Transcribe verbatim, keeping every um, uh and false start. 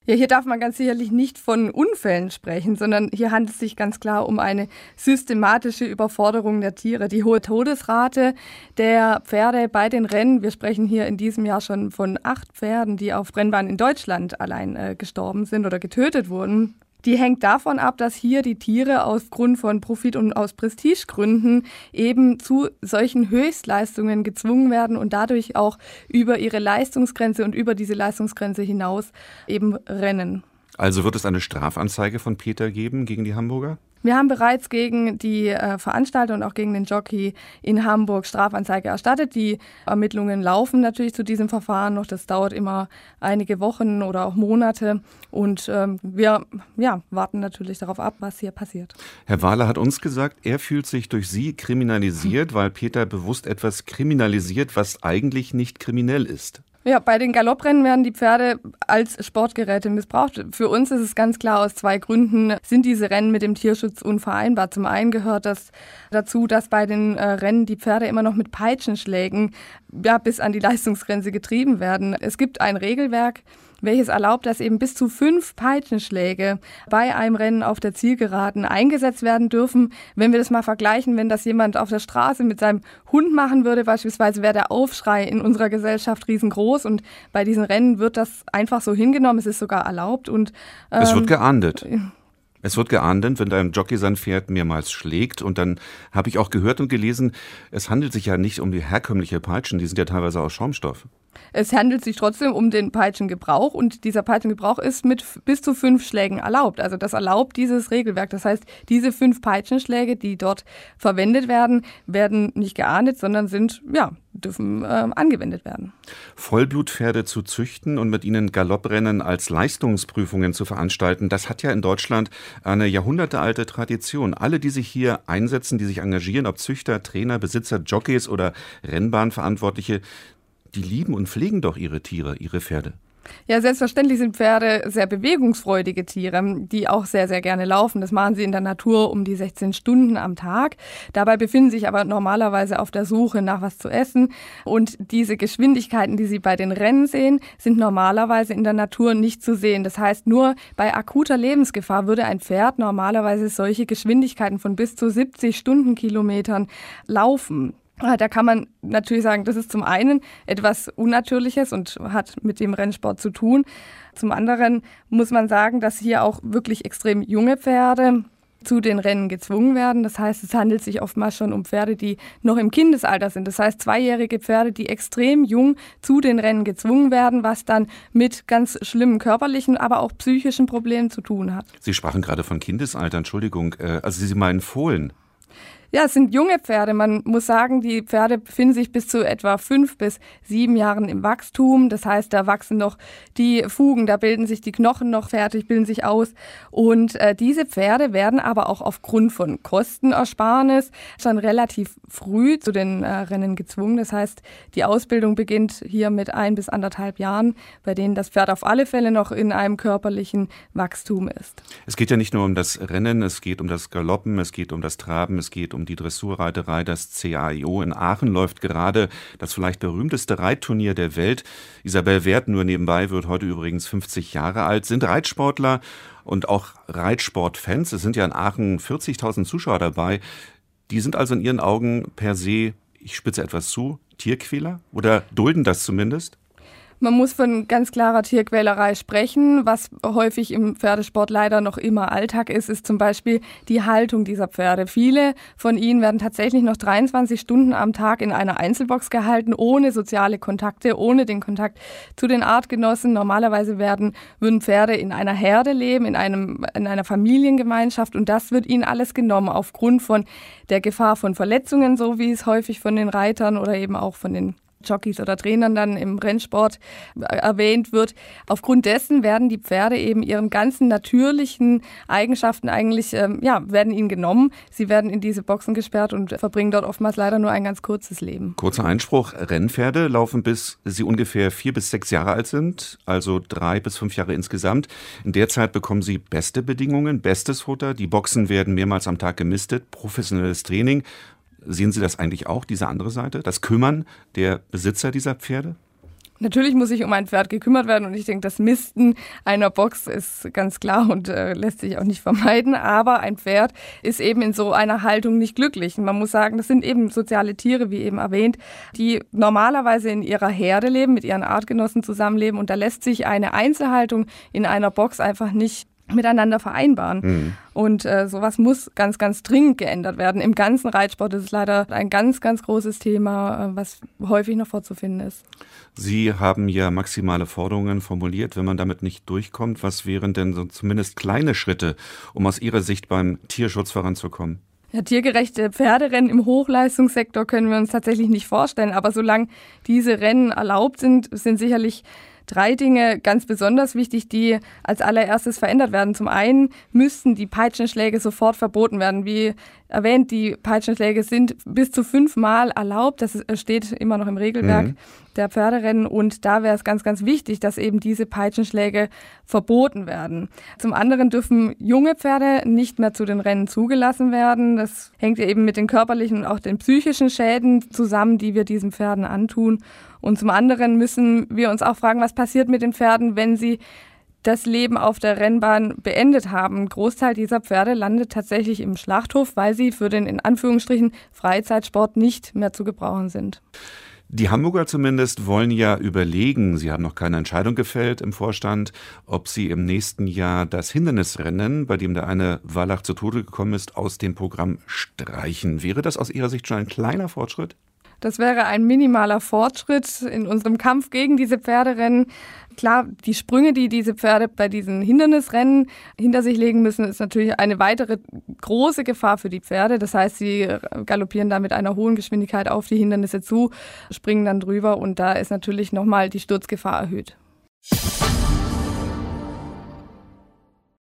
Ja, hier darf man ganz sicherlich nicht von Unfällen sprechen, sondern hier handelt es sich ganz klar um eine systematische Überforderung der Tiere. Die hohe Todesrate der Pferde bei den Rennen, wir sprechen hier in diesem Jahr schon von acht Pferden, die auf Rennbahnen in Deutschland allein äh, gestorben sind oder getötet wurden. Die hängt davon ab, dass hier die Tiere aufgrund von Profit- und aus Prestigegründen eben zu solchen Höchstleistungen gezwungen werden und dadurch auch über ihre Leistungsgrenze und über diese Leistungsgrenze hinaus eben rennen. Also wird es eine Strafanzeige von Peter geben gegen die Hamburger? Wir haben bereits gegen die äh, Veranstalter und auch gegen den Jockey in Hamburg Strafanzeige erstattet. Die Ermittlungen laufen natürlich zu diesem Verfahren noch. Das dauert immer einige Wochen oder auch Monate. Und ähm, wir ja, warten natürlich darauf ab, was hier passiert. Herr Wahler hat uns gesagt, er fühlt sich durch Sie kriminalisiert, weil Peter bewusst etwas kriminalisiert, was eigentlich nicht kriminell ist. Ja, bei den Galopprennen werden die Pferde als Sportgeräte missbraucht. Für uns ist es ganz klar, aus zwei Gründen sind diese Rennen mit dem Tierschutz unvereinbar. Zum einen gehört das dazu, dass bei den äh, Rennen die Pferde immer noch mit Peitschenschlägen ja, bis an die Leistungsgrenze getrieben werden. Es gibt ein Regelwerk, welches erlaubt, dass eben bis zu fünf Peitschenschläge bei einem Rennen auf der Zielgeraden eingesetzt werden dürfen. Wenn wir das mal vergleichen, wenn das jemand auf der Straße mit seinem Hund machen würde, beispielsweise, wäre der Aufschrei in unserer Gesellschaft riesengroß und bei diesen Rennen wird das einfach so hingenommen, es ist sogar erlaubt. Und, ähm, es wird geahndet. Es wird geahndet, wenn ein Jockey sein Pferd mehrmals schlägt. Und dann habe ich auch gehört und gelesen, es handelt sich ja nicht um die herkömmliche Peitschen, die sind ja teilweise aus Schaumstoff. Es handelt sich trotzdem um den Peitschengebrauch und dieser Peitschengebrauch ist mit bis zu fünf Schlägen erlaubt. Also das erlaubt dieses Regelwerk. Das heißt, diese fünf Peitschenschläge, die dort verwendet werden, werden nicht geahndet, sondern sind, ja, dürfen äh, angewendet werden. Vollblutpferde zu züchten und mit ihnen Galopprennen als Leistungsprüfungen zu veranstalten, das hat ja in Deutschland eine jahrhundertealte Tradition. Alle, die sich hier einsetzen, die sich engagieren, ob Züchter, Trainer, Besitzer, Jockeys oder Rennbahnverantwortliche, die lieben und pflegen doch ihre Tiere, ihre Pferde. Ja, selbstverständlich sind Pferde sehr bewegungsfreudige Tiere, die auch sehr, sehr gerne laufen. Das machen sie in der Natur um die sechzehn Stunden am Tag. Dabei befinden sie sich aber normalerweise auf der Suche nach was zu essen. Und diese Geschwindigkeiten, die sie bei den Rennen sehen, sind normalerweise in der Natur nicht zu sehen. Das heißt, nur bei akuter Lebensgefahr würde ein Pferd normalerweise solche Geschwindigkeiten von bis zu siebzig Stundenkilometern laufen. Da kann man natürlich sagen, das ist zum einen etwas Unnatürliches und hat mit dem Rennsport zu tun. Zum anderen muss man sagen, dass hier auch wirklich extrem junge Pferde zu den Rennen gezwungen werden. Das heißt, es handelt sich oftmals schon um Pferde, die noch im Kindesalter sind. Das heißt, zweijährige Pferde, die extrem jung zu den Rennen gezwungen werden, was dann mit ganz schlimmen körperlichen, aber auch psychischen Problemen zu tun hat. Sie sprachen gerade von Kindesalter, Entschuldigung. Also Sie meinen Fohlen? Ja, es sind junge Pferde. Man muss sagen, die Pferde befinden sich bis zu etwa fünf bis sieben Jahren im Wachstum. Das heißt, da wachsen noch die Fugen, da bilden sich die Knochen noch fertig, bilden sich aus. Und äh, diese Pferde werden aber auch aufgrund von Kostenersparnis schon relativ früh zu den äh, Rennen gezwungen. Das heißt, die Ausbildung beginnt hier mit ein bis anderthalb Jahren, bei denen das Pferd auf alle Fälle noch in einem körperlichen Wachstum ist. Es geht ja nicht nur um das Rennen, es geht um das Galoppen, es geht um das Traben, es geht um die Dressurreiterei. Das C A I O in Aachen läuft gerade das vielleicht berühmteste Reitturnier der Welt. Isabel Werth, nur nebenbei, wird heute übrigens fünfzig Jahre alt, sind Reitsportler und auch Reitsportfans. Es sind ja in Aachen vierzigtausend Zuschauer dabei. Die sind also in Ihren Augen per se, ich spitze etwas zu, Tierquäler oder dulden das zumindest? Man muss von ganz klarer Tierquälerei sprechen. Was häufig im Pferdesport leider noch immer Alltag ist, ist zum Beispiel die Haltung dieser Pferde. Viele von ihnen werden tatsächlich noch dreiundzwanzig Stunden am Tag in einer Einzelbox gehalten, ohne soziale Kontakte, ohne den Kontakt zu den Artgenossen. Normalerweise werden, würden Pferde in einer Herde leben, in einem, in einer Familiengemeinschaft und das wird ihnen alles genommen aufgrund von der Gefahr von Verletzungen, so wie es häufig von den Reitern oder eben auch von den Jockeys oder Trainern dann im Rennsport erwähnt wird. Aufgrund dessen werden die Pferde eben ihren ganzen natürlichen Eigenschaften eigentlich, ähm, ja, werden ihnen genommen. Sie werden in diese Boxen gesperrt und verbringen dort oftmals leider nur ein ganz kurzes Leben. Kurzer Einspruch, Rennpferde laufen bis sie ungefähr vier bis sechs Jahre alt sind, also drei bis fünf Jahre insgesamt. In der Zeit bekommen sie beste Bedingungen, bestes Futter. Die Boxen werden mehrmals am Tag gemistet, professionelles Training. Sehen Sie das eigentlich auch, diese andere Seite, das Kümmern der Besitzer dieser Pferde? Natürlich muss sich um ein Pferd gekümmert werden und ich denke, das Misten einer Box ist ganz klar und äh, lässt sich auch nicht vermeiden, aber ein Pferd ist eben in so einer Haltung nicht glücklich. Und man muss sagen, das sind eben soziale Tiere, wie eben erwähnt, die normalerweise in ihrer Herde leben, mit ihren Artgenossen zusammenleben und da lässt sich eine Einzelhaltung in einer Box einfach nicht miteinander vereinbaren. Mhm. Und äh, sowas muss ganz, ganz dringend geändert werden. Im ganzen Reitsport ist es leider ein ganz, ganz großes Thema, äh, was häufig noch vorzufinden ist. Sie haben ja maximale Forderungen formuliert. Wenn man damit nicht durchkommt, was wären denn so zumindest kleine Schritte, um aus Ihrer Sicht beim Tierschutz voranzukommen? Ja, tiergerechte Pferderennen im Hochleistungssektor können wir uns tatsächlich nicht vorstellen. Aber solange diese Rennen erlaubt sind, sind sicherlich drei Dinge ganz besonders wichtig, die als allererstes verändert werden. Zum einen müssten die Peitschenschläge sofort verboten werden. Wie erwähnt, die Peitschenschläge sind bis zu fünfmal erlaubt. Das steht immer noch im Regelwerk mhm. der Pferderennen. Und da wäre es ganz, ganz wichtig, dass eben diese Peitschenschläge verboten werden. Zum anderen dürfen junge Pferde nicht mehr zu den Rennen zugelassen werden. Das hängt ja eben mit den körperlichen und auch den psychischen Schäden zusammen, die wir diesen Pferden antun. Und zum anderen müssen wir uns auch fragen, was passiert mit den Pferden, wenn sie das Leben auf der Rennbahn beendet haben. Ein Großteil dieser Pferde landet tatsächlich im Schlachthof, weil sie für den in Anführungsstrichen Freizeitsport nicht mehr zu gebrauchen sind. Die Hamburger zumindest wollen ja überlegen, sie haben noch keine Entscheidung gefällt im Vorstand, ob sie im nächsten Jahr das Hindernisrennen, bei dem der eine Wallach zu Tode gekommen ist, aus dem Programm streichen. Wäre das aus Ihrer Sicht schon ein kleiner Fortschritt? Das wäre ein minimaler Fortschritt in unserem Kampf gegen diese Pferderennen. Klar, die Sprünge, die diese Pferde bei diesen Hindernisrennen hinter sich legen müssen, ist natürlich eine weitere große Gefahr für die Pferde. Das heißt, sie galoppieren da mit einer hohen Geschwindigkeit auf die Hindernisse zu, springen dann drüber und da ist natürlich nochmal die Sturzgefahr erhöht.